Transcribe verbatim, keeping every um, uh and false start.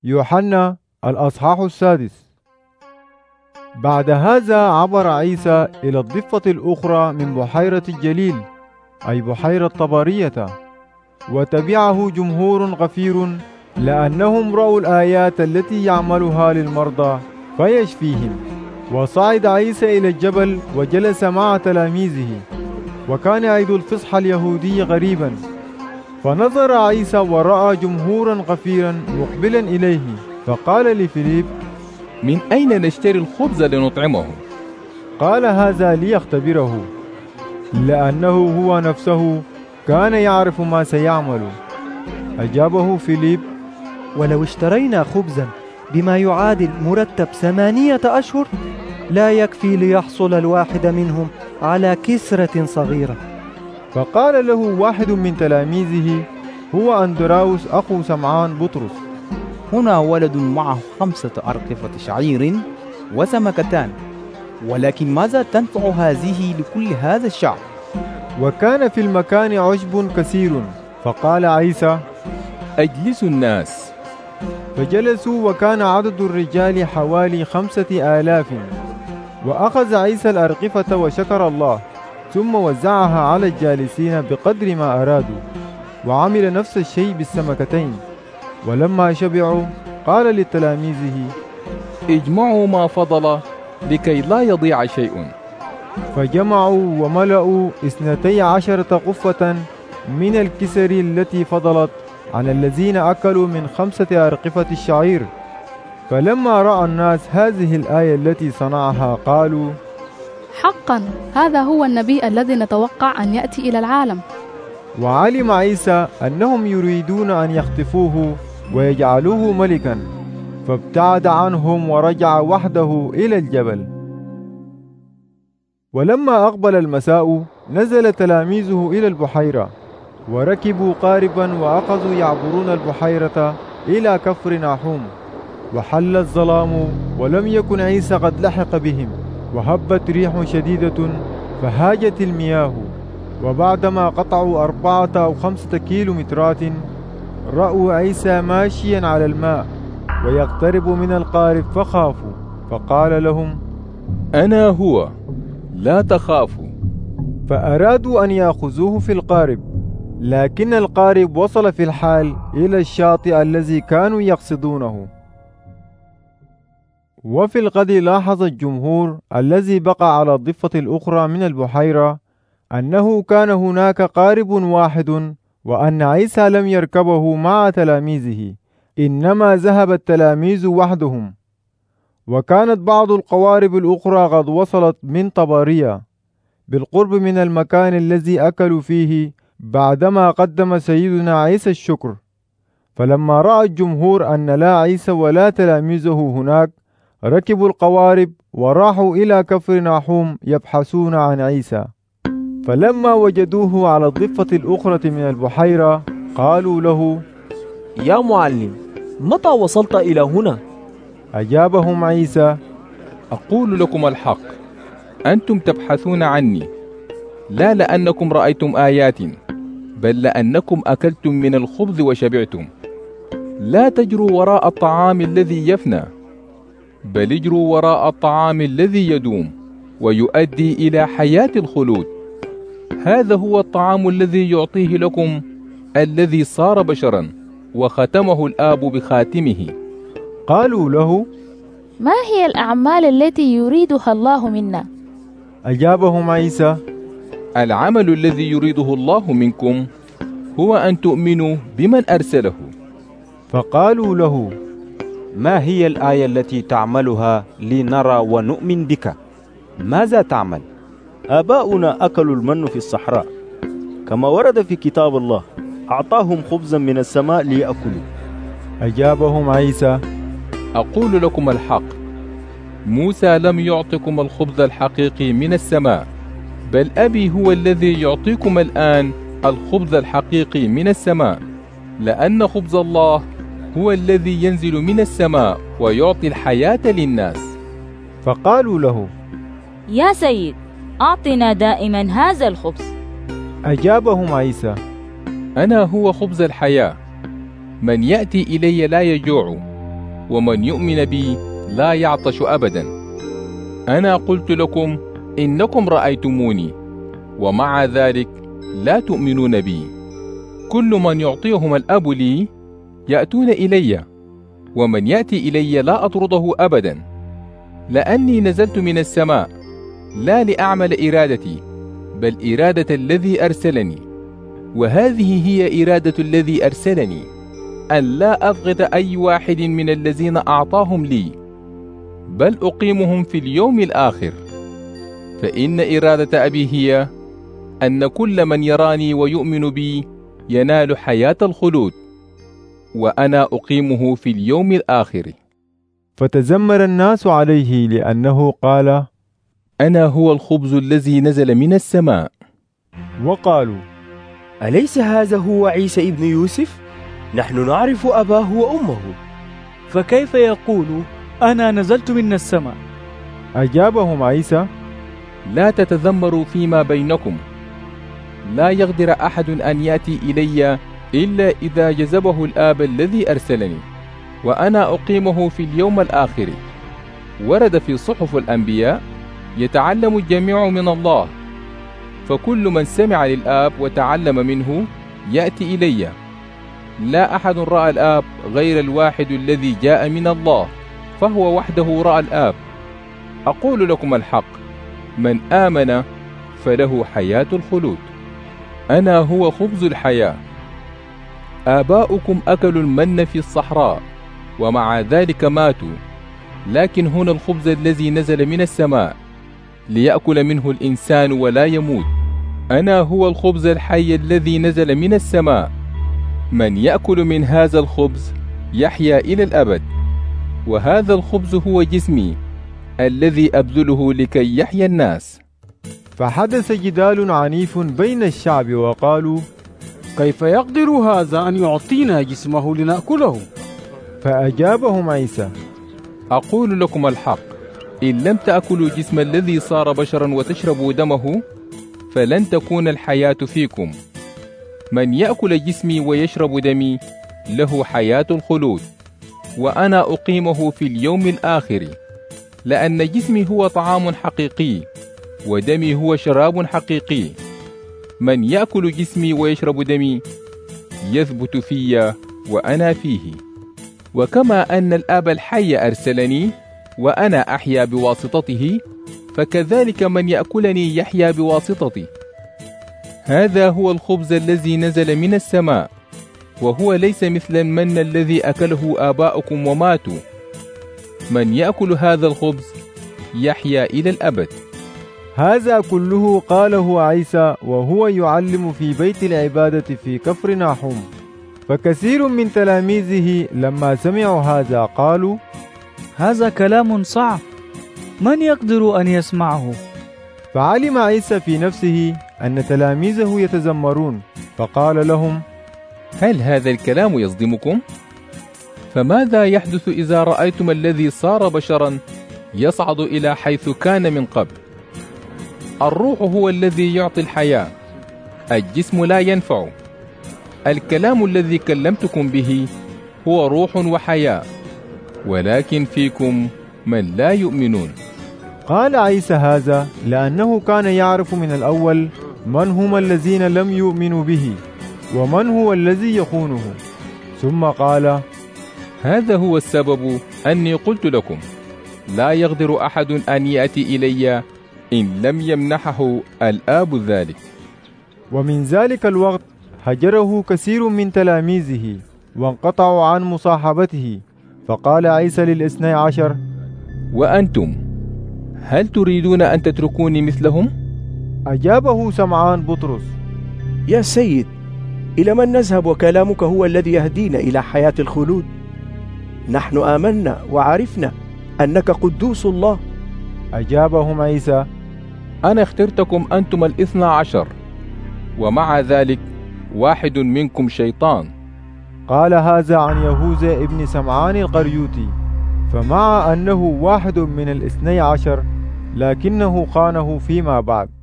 يوحنا الأصحاح السادس. بعد هذا عبر عيسى إلى الضفة الأخرى من بحيرة الجليل، أي بحيرة طبرية، وتبعه جمهور غفير لأنهم رأوا الآيات التي يعملها للمرضى فيشفيهم. وصعد عيسى إلى الجبل وجلس مع تلاميذه، وكان عيد الفصح اليهودي غريبا. فنظر عيسى ورأى جمهورا غفيرا مقبلا إليه، فقال لفيليب: من أين نشتري الخبز لنطعمه؟ قال هذا ليختبره، لأنه هو نفسه كان يعرف ما سيعمل. أجابه فيليب: ولو اشترينا خبزا بما يعادل مرتب ثمانية أشهر لا يكفي ليحصل الواحد منهم على كسرة صغيرة. فقال له واحد من تلاميذه، هو أندراوس أخو سمعان بطرس: هنا ولد معه خمسة أرقفة شعير وسمكتان، ولكن ماذا تنفع هذه لكل هذا الشعب؟ وكان في المكان عشب كثير. فقال عيسى: أجلسوا الناس. فجلسوا، وكان عدد الرجال حوالي خمسة آلاف. وأخذ عيسى الأرقفة وشكر الله، ثم وزعها على الجالسين بقدر ما أرادوا، وعمل نفس الشيء بالسمكتين. ولما شبعوا قال لتلاميذه: اجمعوا ما فضل لكي لا يضيع شيء. فجمعوا وملأوا اثنتي عشرة قفة من الكسر التي فضلت عن الذين أكلوا من خمسة أرقفة الشعير. فلما رأى الناس هذه الآية التي صنعها قالوا: حقا هذا هو النبي الذي نتوقع أن يأتي إلى العالم. وعلم عيسى أنهم يريدون أن يخطفوه ويجعلوه ملكا، فابتعد عنهم ورجع وحده إلى الجبل. ولما أقبل المساء نزل تلاميذه إلى البحيرة، وركبوا قاربا وأخذوا يعبرون البحيرة إلى كفر ناحوم. وحل الظلام ولم يكن عيسى قد لحق بهم، وهبت ريح شديدة فهاجت المياه. وبعدما قطعوا أربعة أو خمسة كيلومترات رأوا عيسى ماشيا على الماء ويقترب من القارب، فخافوا. فقال لهم: أنا هو، لا تخافوا. فأرادوا أن يأخذوه في القارب، لكن القارب وصل في الحال إلى الشاطئ الذي كانوا يقصدونه. وفي الغد لاحظ الجمهور الذي بقى على الضفة الأخرى من البحيرة أنه كان هناك قارب واحد، وأن عيسى لم يركبه مع تلاميذه، إنما ذهب التلاميذ وحدهم. وكانت بعض القوارب الأخرى قد وصلت من طبرية بالقرب من المكان الذي أكلوا فيه بعدما قدم سيدنا عيسى الشكر. فلما رأى الجمهور أن لا عيسى ولا تلاميذه هناك، ركبوا القوارب وراحوا إلى كفر ناحوم يبحثون عن عيسى. فلما وجدوه على الضفة الأخرى من البحيرة قالوا له: يا معلم، متى وصلت إلى هنا؟ أجابهم عيسى: أقول لكم الحق، أنتم تبحثون عني لا لأنكم رأيتم آيات، بل لأنكم أكلتم من الخبز وشبعتم. لا تجروا وراء الطعام الذي يفنى، بل اجروا وراء الطعام الذي يدوم ويؤدي إلى حياة الخلود. هذا هو الطعام الذي يعطيه لكم الذي صار بشرا وختمه الآب بخاتمه. قالوا له: ما هي الأعمال التي يريدها الله منا؟ أجابهم عيسى: العمل الذي يريده الله منكم هو أن تؤمنوا بمن أرسله. فقالوا له: ما هي الآية التي تعملها لنرى ونؤمن بك؟ ماذا تعمل؟ آباؤنا أكلوا المن في الصحراء، كما ورد في كتاب الله: أعطاهم خبزا من السماء ليأكلوا. أجابهم عيسى: أقول لكم الحق، موسى لم يعطكم الخبز الحقيقي من السماء، بل أبي هو الذي يعطيكم الآن الخبز الحقيقي من السماء، لأن خبز الله هو الذي ينزل من السماء ويعطي الحياة للناس. فقالوا له: يا سيد، أعطنا دائما هذا الخبز. أجابهم عيسى: أنا هو خبز الحياة، من يأتي إلي لا يجوع، ومن يؤمن بي لا يعطش أبدا. أنا قلت لكم إنكم رأيتموني، ومع ذلك لا تؤمنون بي. كل من يعطيهم الأب لي يأتون إلي، ومن يأتي إلي لا أطرده أبدا، لأني نزلت من السماء لا لأعمل إرادتي بل إرادة الذي أرسلني. وهذه هي إرادة الذي أرسلني، أن لا أبغض أي واحد من الذين أعطاهم لي، بل أقيمهم في اليوم الآخر. فإن إرادة أبي هي أن كل من يراني ويؤمن بي ينال حياة الخلود، وأنا أقيمه في اليوم الآخر. فتزمر الناس عليه لأنه قال: أنا هو الخبز الذي نزل من السماء. وقالوا: أليس هذا هو عيسى ابن يوسف؟ نحن نعرف أباه وأمه، فكيف يقول أنا نزلت من السماء؟ أجابهم عيسى: لا تتذمروا فيما بينكم. لا يقدر أحد أن يأتي إلي إلا إذا جذبه الآب الذي أرسلني، وأنا أقيمه في اليوم الآخر. ورد في صحف الأنبياء: يتعلم الجميع من الله، فكل من سمع للآب وتعلم منه يأتي إلي. لا أحد رأى الآب غير الواحد الذي جاء من الله، فهو وحده رأى الآب. أقول لكم الحق، من آمن فله حياة الخلود. أنا هو خبز الحياة. آباؤكم أكلوا المن في الصحراء ومع ذلك ماتوا، لكن هنا الخبز الذي نزل من السماء ليأكل منه الإنسان ولا يموت. أنا هو الخبز الحي الذي نزل من السماء. من يأكل من هذا الخبز يحيا إلى الأبد، وهذا الخبز هو جسمي الذي أبذله لكي يحيا الناس. فحدث جدال عنيف بين الشعب وقالوا: كيف يقدر هذا أن يعطينا جسمه لنأكله؟ فأجابهم عيسى: أقول لكم الحق، إن لم تأكلوا جسم الذي صار بشرا وتشربوا دمه فلن تكون الحياة فيكم. من يأكل جسمي ويشرب دمي له حياة الخلود، وأنا أقيمه في اليوم الآخر. لأن جسمي هو طعام حقيقي، ودمي هو شراب حقيقي. من يأكل جسمي ويشرب دمي يثبت في وأنا فيه، وكما أن الآب الحي أرسلني وأنا أحيا بواسطته، فكذلك من يأكلني يحيا بواسطتي. هذا هو الخبز الذي نزل من السماء، وهو ليس مثل المن الذي أكله آباؤكم وماتوا. من يأكل هذا الخبز يحيا إلى الأبد. هذا كله قاله عيسى وهو يعلم في بيت العبادة في كفر ناحوم. فكثير من تلاميذه لما سمعوا هذا قالوا: هذا كلام صعب، من يقدر أن يسمعه؟ فعلم عيسى في نفسه أن تلاميذه يتذمرون، فقال لهم: هل هذا الكلام يصدمكم؟ فماذا يحدث إذا رأيتم الذي صار بشرا يصعد إلى حيث كان من قبل؟ الروح هو الذي يعطي الحياة، الجسم لا ينفع. الكلام الذي كلمتكم به هو روح وحياة، ولكن فيكم من لا يؤمنون. قال عيسى هذا لأنه كان يعرف من الأول من هم الذين لم يؤمنوا به ومن هو الذي يخونه. ثم قال: هذا هو السبب أني قلت لكم لا يقدر أحد أن يأتي إلي إن لم يمنحه الآب ذلك. ومن ذلك الوقت هجره كثير من تلاميذه وانقطعوا عن مصاحبته. فقال عيسى للاثني عشر: وأنتم هل تريدون أن تتركوني مثلهم؟ أجابه سمعان بطرس: يا سيد، إلى من نذهب وكلامك هو الذي يهدينا إلى حياة الخلود؟ نحن آمنا وعرفنا أنك قدوس الله. أجابهم عيسى: أنا اخترتكم أنتم الاثنى عشر، ومع ذلك واحد منكم شيطان. قال هذا عن يهوذا ابن سمعان القريوطي، فمع أنه واحد من الاثني عشر لكنه خانه فيما بعد.